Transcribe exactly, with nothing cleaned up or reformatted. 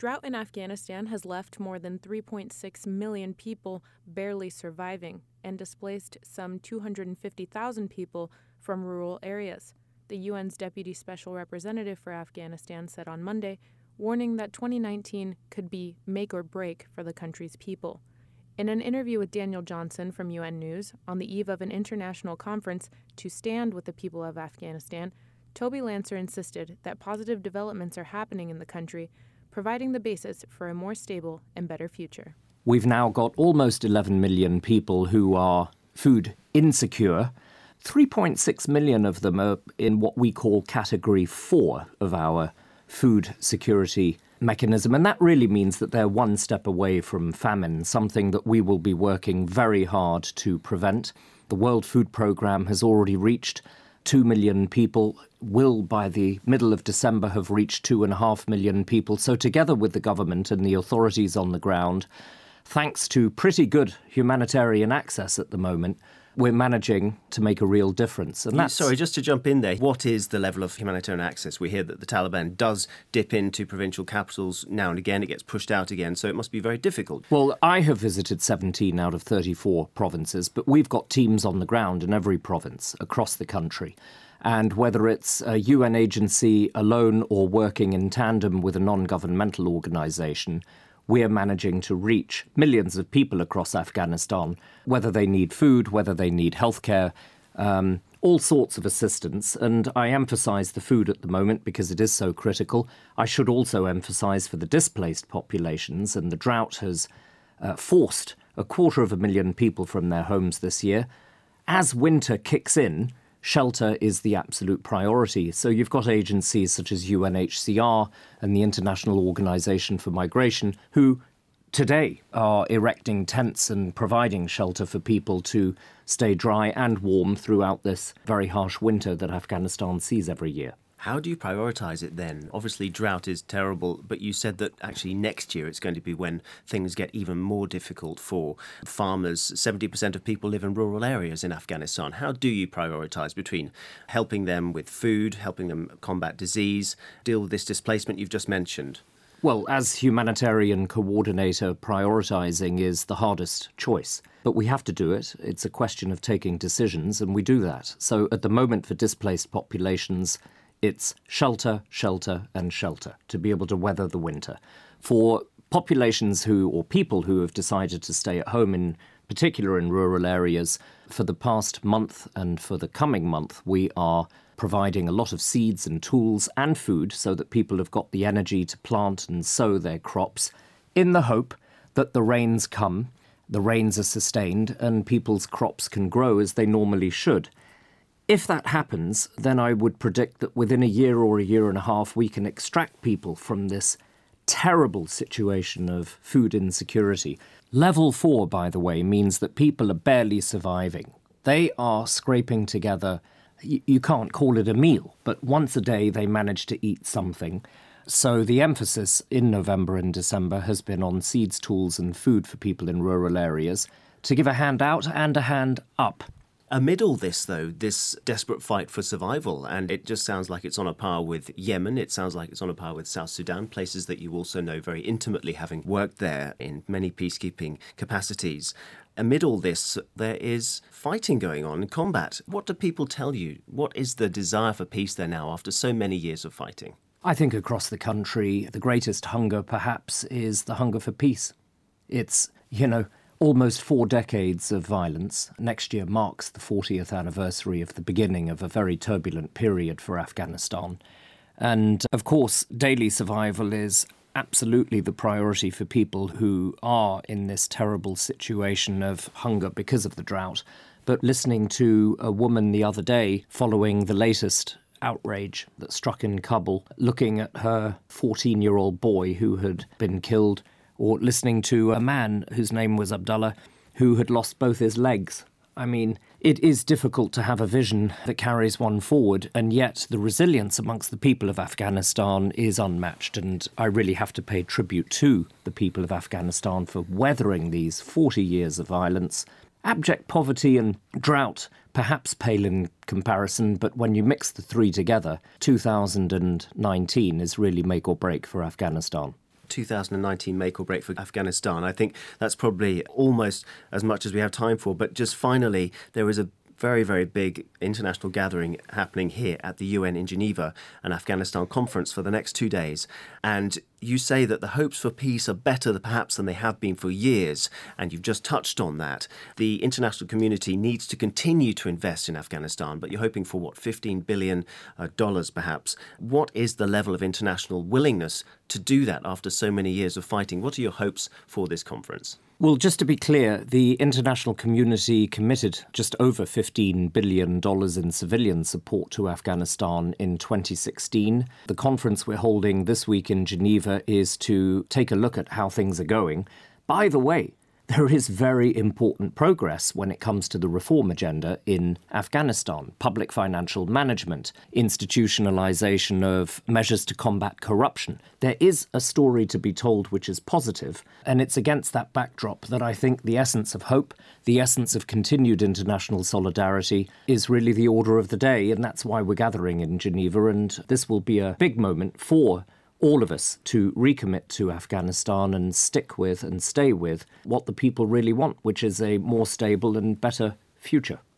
Drought in Afghanistan has left more than three point six million people barely surviving and displaced some two hundred fifty thousand people from rural areas, the U N's Deputy Special Representative for Afghanistan said on Monday, warning that twenty nineteen could be make or break for the country's people. In an interview with Daniel Johnson from U N News on the eve of an international conference to stand with the people of Afghanistan, Toby Lancer insisted that positive developments are happening in the country, providing the basis for a more stable and better future. We've now got almost eleven million people who are food insecure. three point six million of them are in what we call Category four of our food security mechanism. And that really means that they're one step away from famine, something that we will be working very hard to prevent. The World Food Programme has already reached two million people, will by the middle of December have reached two and a half million people. So together with the government and the authorities on the ground, thanks to pretty good humanitarian access at the moment, we're managing to make a real difference. And that's... Sorry, just to jump in there, what is the level of humanitarian access? We hear that the Taliban does dip into provincial capitals now and again. It gets pushed out again, so it must be very difficult. Well, I have visited seventeen out of thirty-four provinces, but we've got teams on the ground in every province across the country. And whether it's a U N agency alone or working in tandem with a non-governmental organisation, we're managing to reach millions of people across Afghanistan, whether they need food, whether they need healthcare, um, all sorts of assistance. And I emphasise the food at the moment because it is so critical. I should also emphasise for the displaced populations, and the drought has uh, forced a quarter of a million people from their homes this year. As winter kicks in, shelter is the absolute priority. So you've got agencies such as U N H C R and the International Organization for Migration who today are erecting tents and providing shelter for people to stay dry and warm throughout this very harsh winter that Afghanistan sees every year. How do you prioritise it then? Obviously, drought is terrible, but you said that actually next year it's going to be when things get even more difficult for farmers. seventy percent of people live in rural areas in Afghanistan. How do you prioritise between helping them with food, helping them combat disease, deal with this displacement you've just mentioned? Well, as humanitarian coordinator, prioritising is the hardest choice. But we have to do it. It's a question of taking decisions, and we do that. So at the moment for displaced populations, it's shelter, shelter and shelter to be able to weather the winter. For populations who, or people who have decided to stay at home, in particular in rural areas, for the past month and for the coming month, we are providing a lot of seeds and tools and food so that people have got the energy to plant and sow their crops in the hope that the rains come, the rains are sustained, and people's crops can grow as they normally should. If that happens, then I would predict that within a year or a year and a half, we can extract people from this terrible situation of food insecurity. Level four, by the way, means that people are barely surviving. They are scraping together, you, you can't call it a meal, but once a day they manage to eat something. So the emphasis in November and December has been on seeds, tools and food for people in rural areas to give a hand out and a hand up. Amid all this, though, this desperate fight for survival, and it just sounds like it's on a par with Yemen, it sounds like it's on a par with South Sudan, places that you also know very intimately, having worked there in many peacekeeping capacities. Amid all this, there is fighting going on, combat. What do people tell you? What is the desire for peace there now after so many years of fighting? I think across the country, the greatest hunger, perhaps, is the hunger for peace. It's, you know, almost four decades of violence. Next year marks the fortieth anniversary of the beginning of a very turbulent period for Afghanistan. And, of course, daily survival is absolutely the priority for people who are in this terrible situation of hunger because of the drought. But listening to a woman the other day following the latest outrage that struck in Kabul, looking at her fourteen-year-old boy who had been killed, or listening to a man whose name was Abdullah, who had lost both his legs. I mean, it is difficult to have a vision that carries one forward, and yet the resilience amongst the people of Afghanistan is unmatched, and I really have to pay tribute to the people of Afghanistan for weathering these forty years of violence. Abject poverty and drought perhaps pale in comparison, but when you mix the three together, two thousand nineteen is really make or break for Afghanistan. two thousand nineteen make or break for Afghanistan. I think that's probably almost as much as we have time for. But just finally, there is a very, very big international gathering happening here at the U N in Geneva, an Afghanistan conference for the next two days. And you say that the hopes for peace are better perhaps than they have been for years, and you've just touched on that. The international community needs to continue to invest in Afghanistan, but you're hoping for, what, fifteen billion dollars perhaps. What is the level of international willingness to do that after so many years of fighting? What are your hopes for this conference? Well, just to be clear, the international community committed just over fifteen billion dollars in civilian support to Afghanistan in twenty sixteen. The conference we're holding this week in Geneva is to take a look at how things are going. By the way, there is very important progress when it comes to the reform agenda in Afghanistan. Public financial management, institutionalization of measures to combat corruption. There is a story to be told which is positive, and it's against that backdrop that I think the essence of hope, the essence of continued international solidarity is really the order of the day, and that's why we're gathering in Geneva, and this will be a big moment for all of us to recommit to Afghanistan and stick with and stay with what the people really want, which is a more stable and better future.